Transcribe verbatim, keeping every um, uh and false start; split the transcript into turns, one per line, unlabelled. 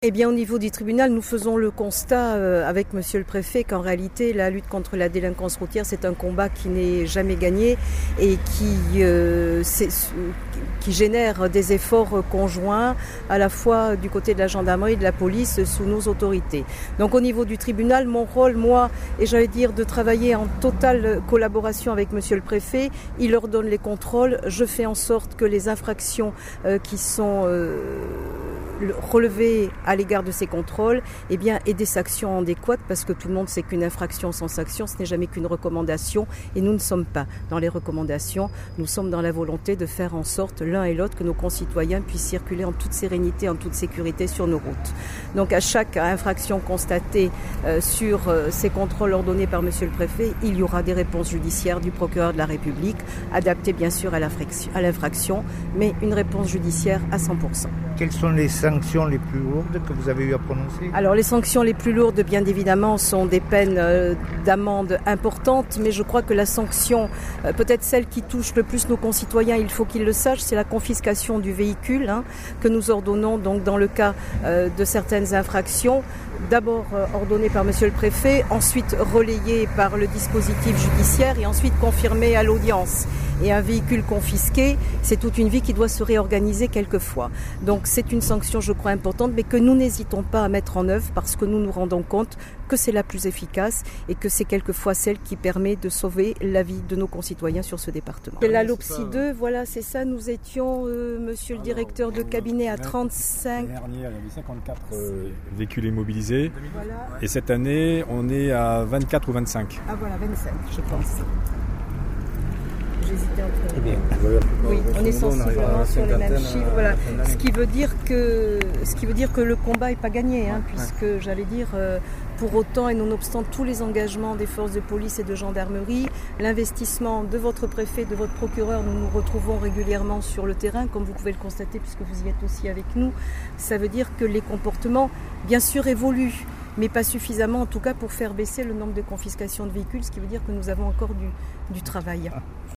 Eh bien, au niveau du tribunal, nous faisons le constat euh, avec Monsieur le Préfet qu'en réalité, la lutte contre la délinquance routière, c'est un combat qui n'est jamais gagné et qui, euh, qui génère des efforts conjoints à la fois du côté de la gendarmerie et de la police sous nos autorités. Donc, au niveau du tribunal, mon rôle, moi, est, j'allais dire, de travailler en totale collaboration avec Monsieur le Préfet. Il leur donne les contrôles. Je fais en sorte que les infractions euh, qui sont euh, relevées à l'égard de ces contrôles, eh bien, et des sanctions adéquates, parce que tout le monde sait qu'une infraction sans sanction, ce n'est jamais qu'une recommandation, et nous ne sommes pas dans les recommandations, nous sommes dans la volonté de faire en sorte, l'un et l'autre, que nos concitoyens puissent circuler en toute sérénité, en toute sécurité sur nos routes. Donc à chaque infraction constatée euh, sur euh, ces contrôles ordonnés par Monsieur le Préfet, il y aura des réponses judiciaires du procureur de la République, adaptées bien sûr à l'infraction, mais une réponse judiciaire à cent pour cent.
Quelles sont les sanctions les plus lourdes que vous avez eu à prononcer?
Alors les sanctions les plus lourdes, bien évidemment, sont des peines euh, d'amende importantes, mais je crois que la sanction, euh, peut-être celle qui touche le plus nos concitoyens, il faut qu'ils le sachent, c'est la confiscation du véhicule hein, que nous ordonnons donc dans le cas euh, de certaines infractions. D'abord euh, ordonné par Monsieur le Préfet, ensuite relayé par le dispositif judiciaire et ensuite confirmé à l'audience. Et un véhicule confisqué, c'est toute une vie qui doit se réorganiser quelquefois. Donc c'est une sanction, je crois, importante, mais que nous n'hésitons pas à mettre en œuvre parce que nous nous rendons compte que c'est la plus efficace et que c'est quelquefois celle qui permet de sauver la vie de nos concitoyens sur ce département. Et la LOPSI deux, voilà, c'est ça. Nous étions, euh, Monsieur le directeur de cabinet, à trente-cinq.
L'année dernière, il y avait cinquante-quatre euh, véhicules immobilisés.
Voilà.
Et cette année, on est à vingt-quatre ou vingt-cinq.
Ah voilà, vingt-cinq, je pense. J'hésitais entre...
Eh bien,
oui, on est sensiblement sur les mêmes chiffres. Voilà. Ce qui veut dire que, ce qui veut dire que le combat n'est pas gagné, hein, puisque j'allais dire, euh, pour autant et nonobstant tous les engagements des forces de police et de gendarmerie, l'investissement de votre préfet, de votre procureur, nous nous retrouvons régulièrement sur le terrain, comme vous pouvez le constater, puisque vous y êtes aussi avec nous. Ça veut dire que les comportements, bien sûr, évoluent, mais pas suffisamment, en tout cas, pour faire baisser le nombre de confiscations de véhicules, ce qui veut dire que nous avons encore du, du travail.